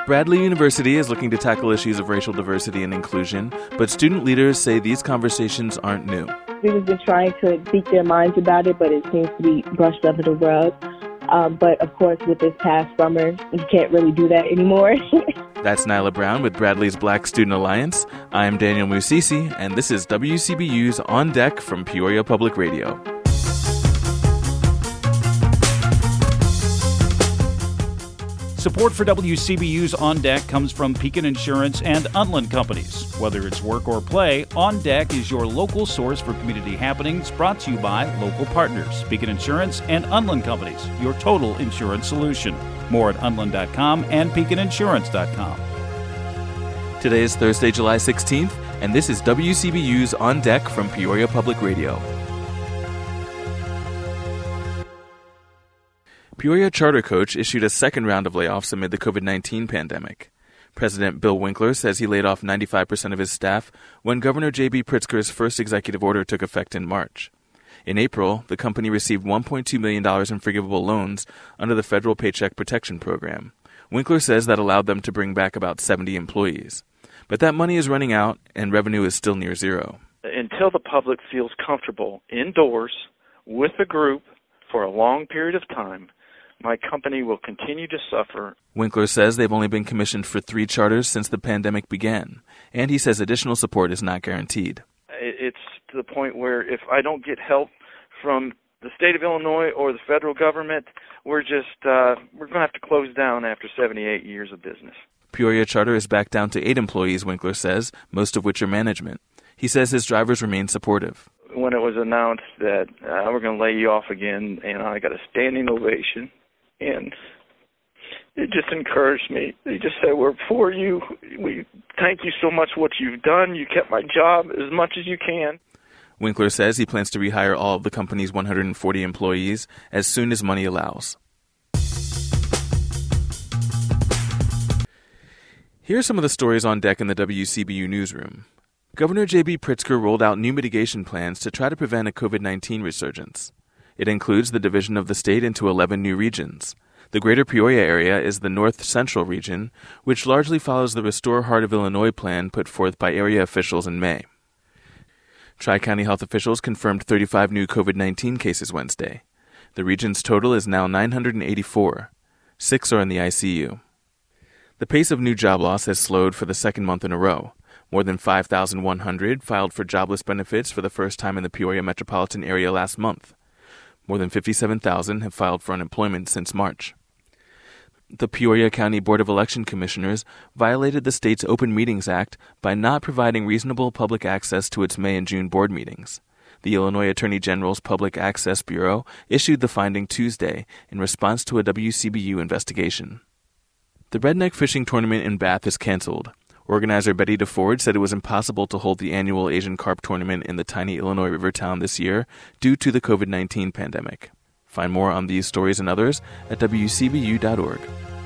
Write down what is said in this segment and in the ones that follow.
Bradley University is looking to tackle issues of racial diversity and inclusion, but student leaders say these conversations aren't new. Students have been trying to speak their minds about it, but it seems to be brushed under the rug. But of course, with this past summer, you can't really do that anymore. That's Nyla Brown with Bradley's Black Student Alliance. I'm Daniel Musisi, and this is WCBU's On Deck from Peoria Public Radio. Support for WCBU's On Deck comes from Pekin Insurance and Unland Companies. Whether it's work or play, On Deck is your local source for community happenings, brought to you by local partners. Pekin Insurance and Unland Companies, your total insurance solution. More at unland.com and pekininsurance.com. Today is Thursday, July 16th, and this is WCBU's On Deck from Peoria Public Radio. Peoria Charter Coach issued a second round of layoffs amid the COVID-19 pandemic. President Bill Winkler says he laid off 95% of his staff when Governor J.B. Pritzker's first executive order took effect in March. In April, the company received $1.2 million in forgivable loans under the Federal Paycheck Protection Program. Winkler says that allowed them to bring back about 70 employees. But that money is running out, and revenue is still near zero. Until the public feels comfortable indoors with a group for a long period of time, my company will continue to suffer. Winkler says they've only been commissioned for 3 charters since the pandemic began, and he says additional support is not guaranteed. It's to the point where if I don't get help from the state of Illinois or the federal government, we're going to have to close down after 78 years of business. Peoria Charter is back down to 8 employees, Winkler says, most of which are management. He says his drivers remain supportive. When it was announced that we're going to lay you off again, and I got a standing ovation, and it just encouraged me. They just said, we're for you. We thank you so much for what you've done. You kept my job as much as you can. Winkler says he plans to rehire all of the company's 140 employees as soon as money allows. Here are some of the stories on deck in the WCBU newsroom. Governor J.B. Pritzker rolled out new mitigation plans to try to prevent a COVID-19 resurgence. It includes the division of the state into 11 new regions. The Greater Peoria area is the North Central region, which largely follows the Restore Heart of Illinois plan put forth by area officials in May. Tri-County health officials confirmed 35 new COVID-19 cases Wednesday. The region's total is now 984. 6 are in the ICU. The pace of new job loss has slowed for the second month in a row. More than 5,100 filed for jobless benefits for the first time in the Peoria metropolitan area last month. More than 57,000 have filed for unemployment since March. The Peoria County Board of Election Commissioners violated the state's Open Meetings Act by not providing reasonable public access to its May and June board meetings. The Illinois Attorney General's Public Access Bureau issued the finding Tuesday in response to a WCBU investigation. The Redneck Fishing Tournament in Bath is canceled. Organizer Betty DeFord said it was impossible to hold the annual Asian Carp Tournament in the tiny Illinois river town this year due to the COVID-19 pandemic. Find more on these stories and others at WCBU.org.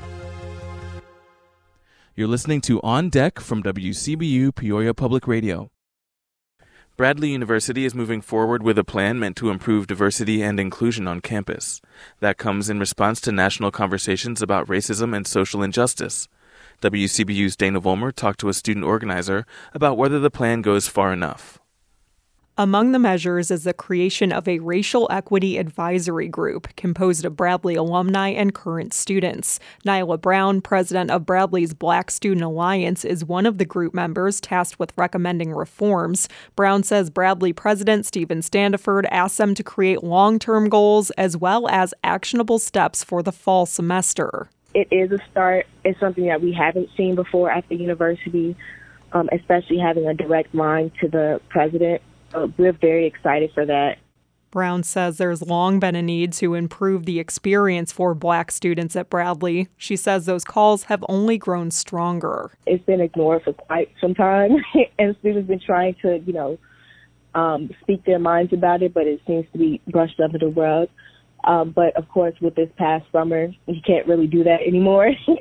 You're listening to On Deck from WCBU Peoria Public Radio. Bradley University is moving forward with a plan meant to improve diversity and inclusion on campus. That comes in response to national conversations about racism and social injustice. WCBU's Dana Vollmer talked to a student organizer about whether the plan goes far enough. Among the measures is the creation of a racial equity advisory group composed of Bradley alumni and current students. Nyla Brown, president of Bradley's Black Student Alliance, is one of the group members tasked with recommending reforms. Brown says Bradley President Stephen Standiford asked them to create long-term goals as well as actionable steps for the fall semester. It is a start. It's something that we haven't seen before at the university, especially having a direct line to the president. We're very excited for that. Brown says there's long been a need to improve the experience for Black students at Bradley. She says those calls have only grown stronger. It's been ignored for quite some time, and students have been trying to, speak their minds about it, but it seems to be brushed under the rug. But, of course, with this past summer, you can't really do that anymore.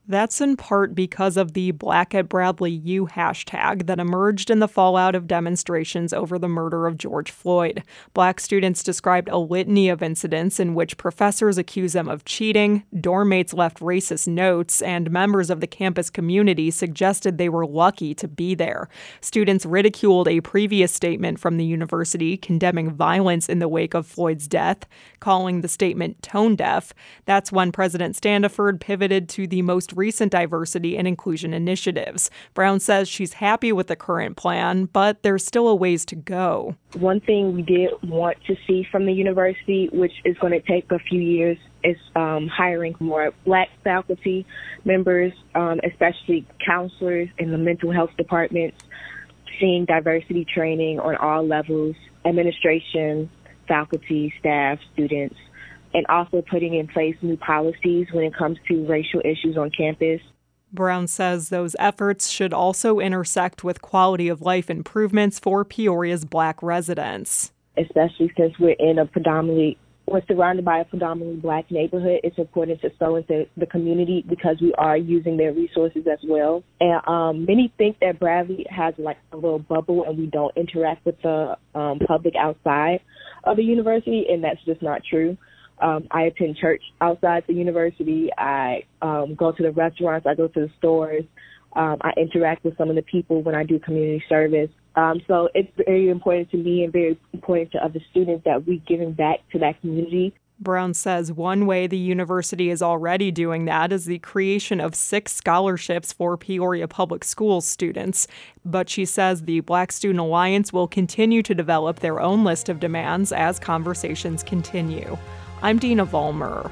That's in part because of the Black at Bradley U hashtag that emerged in the fallout of demonstrations over the murder of George Floyd. Black students described a litany of incidents in which professors accused them of cheating, dorm mates left racist notes, and members of the campus community suggested they were lucky to be there. Students ridiculed a previous statement from the university condemning violence in the wake of Floyd's death, calling the statement tone deaf. That's when President Standiford pivoted to the most recent diversity and inclusion initiatives. Brown says she's happy with the current plan, but there's still a ways to go. One thing we did want to see from the university, which is going to take a few years, is hiring more Black faculty members, especially counselors in the mental health departments, seeing diversity training on all levels, administration, faculty, staff, students, and also putting in place new policies when it comes to racial issues on campus. Brown says those efforts should also intersect with quality of life improvements for Peoria's Black residents. Especially since we're surrounded by a predominantly Black neighborhood, it's important to sow into the community because we are using their resources as well. And many think that Bradley has like a little bubble and we don't interact with the public outside of the university, and that's just not true. I attend church outside the university. I go to the restaurants. I go to the stores. I interact with some of the people when I do community service. So it's very important to me and very important to other students that we're giving back to that community. Brown says one way the university is already doing that is the creation of 6 scholarships for Peoria Public Schools students. But she says the Black Student Alliance will continue to develop their own list of demands as conversations continue. I'm Dina Vollmer.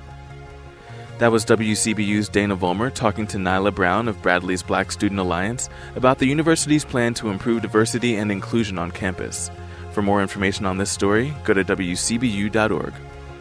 That was WCBU's Dana Vollmer talking to Nyla Brown of Bradley's Black Student Alliance about the university's plan to improve diversity and inclusion on campus. For more information on this story, go to WCBU.org.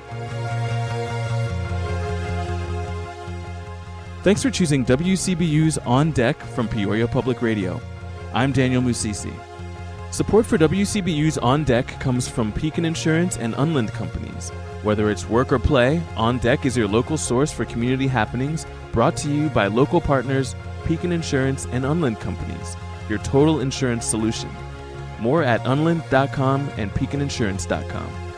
Thanks for choosing WCBU's On Deck from Peoria Public Radio. I'm Daniel Musisi. Support for WCBU's On Deck comes from Pekin Insurance and Unland Companies. Whether it's work or play, On Deck is your local source for community happenings, brought to you by local partners Pekin Insurance and Unland Companies, your total insurance solution. More at unland.com and pekininsurance.com.